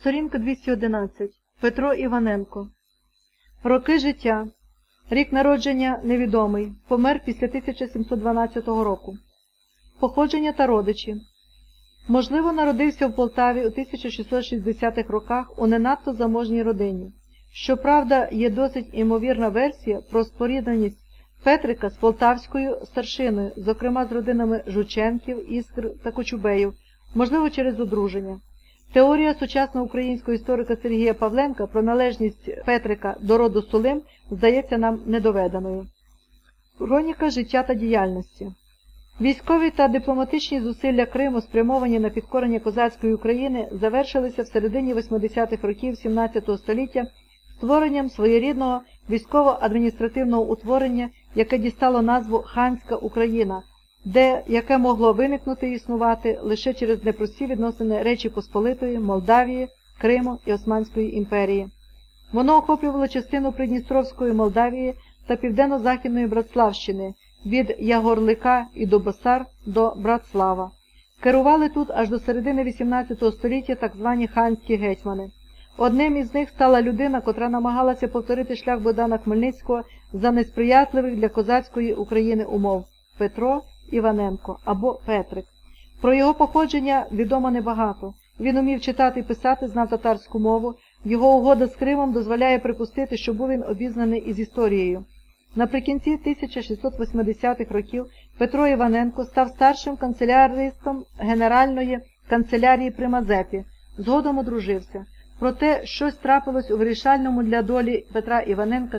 Сторінка 211. Петро Іваненко. Роки життя. Рік народження невідомий. Помер після 1712 року. Походження та родичі. Можливо, народився в Полтаві у 1660-х роках у не надто заможній родині. Щоправда, є досить імовірна версія про спорідненість Петрика з полтавською старшиною, зокрема з родинами Жученків, Іскр та Кочубеїв, можливо, через одруження. Теорія сучасного українського історика Сергія Павленка про належність Петрика до роду Сулим здається нам недоведеною. Хроніка життя та діяльності. Військові та дипломатичні зусилля Криму, спрямовані на підкорення козацької України, завершилися в середині 80-х років 17 століття створенням своєрідного військово-адміністративного утворення, яке дістало назву «Ханська Україна», яке могло виникнути і існувати лише через непрості відносини Речі Посполитої, Молдавії, Криму і Османської імперії. Воно охоплювало частину Придністровської Молдавії та південно-західної Братславщини, від Ягорлика і Дубосар до Братслава. Керували тут аж до середини 18 століття так звані ханські гетьмани. Одним із них стала людина, котра намагалася повторити шлях Богдана Хмельницького за несприятливих для козацької України умов – Петро Іваненко або Петрик. Про його походження відомо небагато. Він умів читати і писати, знав татарську мову. Його угода з Кримом дозволяє припустити, що був він обізнаний із історією. Наприкінці 1680-х років Петро Іваненко став старшим канцеляристом Генеральної канцелярії при Мазепі. Згодом одружився. Проте щось трапилось у вирішальному для долі Петра Іваненка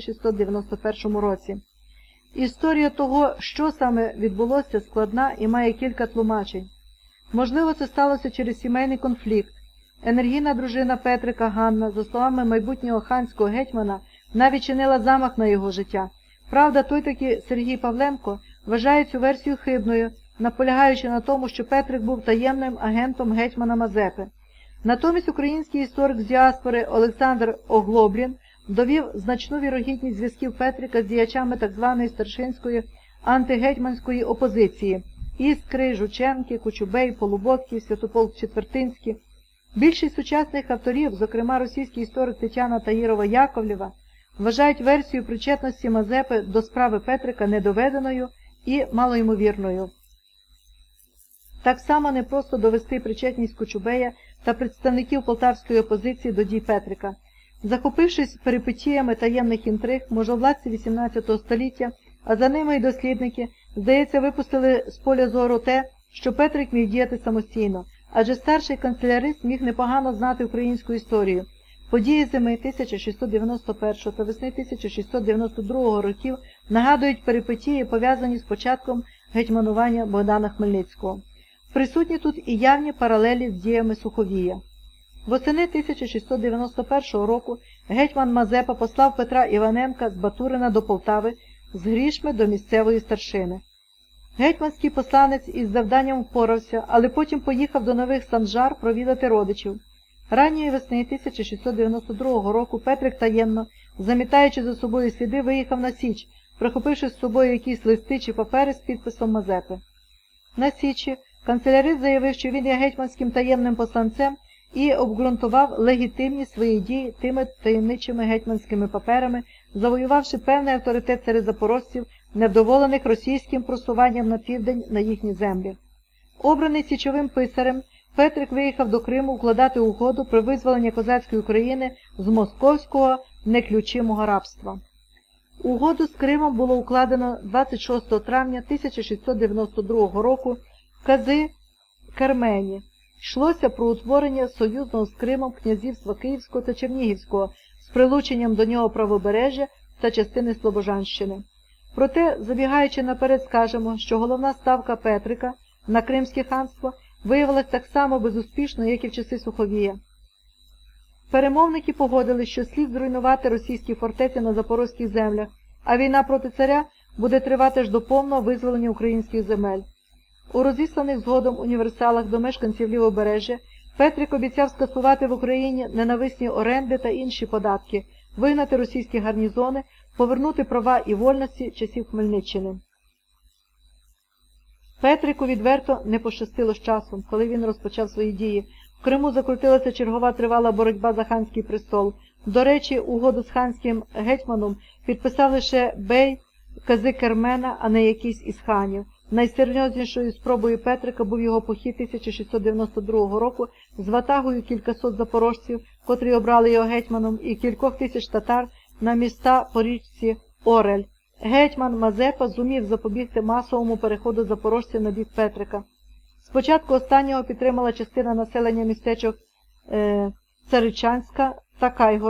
1691 році. Історія того, що саме відбулося, складна і має кілька тлумачень. Можливо, це сталося через сімейний конфлікт. Енергійна дружина Петрика Ганна, за словами майбутнього ханського гетьмана, навіть чинила замах на його життя. Правда, той таки Сергій Павленко вважає цю версію хибною, наполягаючи на тому, що Петрик був таємним агентом гетьмана Мазепи. Натомість український історик з діаспори Олександр Оглоблін довів значну вірогідність зв'язків Петрика з діячами так званої старшинської антигетьманської опозиції – Іскри, Жученки, Кочубей, Полуботки, Святополк Четвертинський. Більшість сучасних авторів, зокрема російський історик Тетяна Таїрова-Яковлєва, вважають версію причетності Мазепи до справи Петрика недоведеною і малоймовірною. Так само непросто довести причетність Кочубея та представників полтавської опозиції до дій Петрика. Захопившись перипетіями таємних інтриг, можновладці XVIII століття, а за ними й дослідники, здається, випустили з поля зору те, що Петрик міг діяти самостійно, адже старший канцелярист міг непогано знати українську історію. Події зими 1691 та весни 1692 років нагадують перипетії, пов'язані з початком гетьманування Богдана Хмельницького. Присутні тут і явні паралелі з діями Суховія. Восени 1691 року гетьман Мазепа послав Петра Іваненка з Батурина до Полтави з грішми до місцевої старшини. Гетьманський посланець із завданням впорався, але потім поїхав до Нових Санжар провідати родичів. Ранньої весни 1692 року Петрик таємно, замітаючи за собою сліди, виїхав на Січ, прихопивши з собою якісь листи чи папери з підписом Мазепи. На Січі канцелярист заявив, що він є гетьманським таємним посланцем і обґрунтував легітимність своїх дій тими таємничими гетьманськими паперами, завоювавши певний авторитет серед запорожців, невдоволених російським просуванням на південь на їхні землі. Обраний січовим писарем, Петрик виїхав до Криму укладати угоду про визволення козацької України з московського неключимого рабства. Угоду з Кримом було укладено 26 травня 1692 року в Кази-Кермені. Йшлося про утворення союзного з Кримом князівства Київського та Чернігівського з прилученням до нього правобережжя та частини Слобожанщини. Проте, забігаючи наперед, скажемо, що головна ставка Петрика на Кримське ханство виявилась так само безуспішною, як і в часи Суховія. Перемовники погодились, що слід зруйнувати російські фортеці на запорозьких землях, а війна проти царя буде тривати аж до повного визволення українських земель. У розісланих згодом універсалах до мешканців Лівобережжя Петрик обіцяв скасувати в Україні ненависні оренди та інші податки, вигнати російські гарнізони, повернути права і вольності часів Хмельниччини. Петрику відверто не пощастило з часом, коли він розпочав свої дії. В Криму закрутилася чергова тривала боротьба за ханський престол. До речі, угоду з ханським гетьманом підписав лише бей Казикермена, а не якийсь із ханів. Найсерйознішою спробою Петрика був його похід 1692 року з ватагою кількасот запорожців, котрі обрали його гетьманом, і кількох тисяч татар на міста по річці Орель. Гетьман Мазепа зумів запобігти масовому переходу запорожців на бік Петрика. Спочатку останнього підтримала частина населення містечок Царичанська та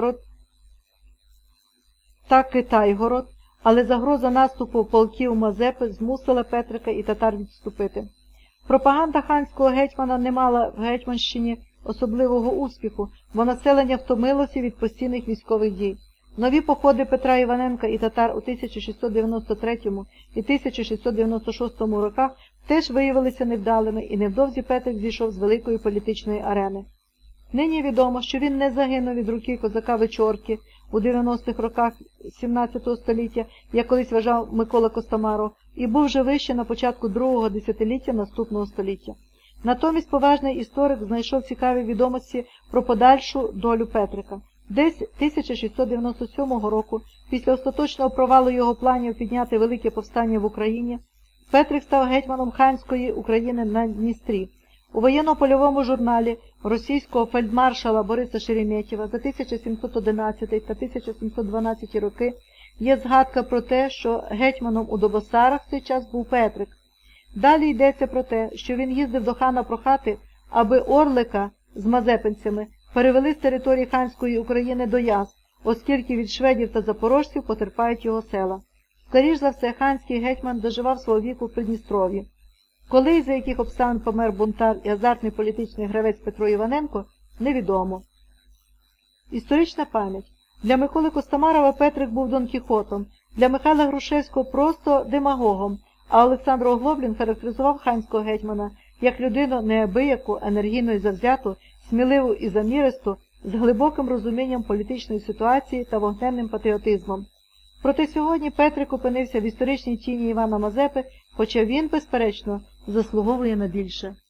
Китайгород, але загроза наступу полків Мазепи змусила Петрика і татар відступити. Пропаганда ханського гетьмана не мала в Гетьманщині особливого успіху, бо населення втомилося від постійних військових дій. Нові походи Петра Іваненка і татар у 1693 і 1696 роках теж виявилися невдалими, і невдовзі Петрик зійшов з великої політичної арени. Нині відомо, що він не загинув від руки козака Вечорки у 90-х роках 17 століття, як колись вважав Микола Костомаров, і був вже вище на початку другого десятиліття наступного століття. Натомість поважний історик знайшов цікаві відомості про подальшу долю Петрика. Десь 1697 року, після остаточного провалу його планів підняти велике повстання в Україні, Петрик став гетьманом ханської України на Дністрі. У воєнно-польовому журналі російського фельдмаршала Бориса Шереметєва за 1711 та 1712 роки є згадка про те, що гетьманом у Добосарах в цей час був Петрик. Далі йдеться про те, що він їздив до хана прохати, аби Орлика з мазепинцями перевели з території ханської України до Яс, оскільки від шведів та запорожців потерпають його села. Скоріш за все, ханський гетьман доживав свого віку в Придністров'ї. Коли і за яких обставин помер бунтар і азартний політичний гравець Петро Іваненко, невідомо. Історична пам'ять. Для Миколи Костомарова Петрик був Дон Кіхотом, для Михайла Грушевського просто демагогом, а Олександр Оглоблін характеризував ханського гетьмана як людину неабияку, енергійну і завзяту, сміливу і заміристу, з глибоким розумінням політичної ситуації та вогненним патріотизмом. Проте сьогодні Петрик опинився в історичній тіні Івана Мазепи, хоча він, безперечно, заслуговує на більше.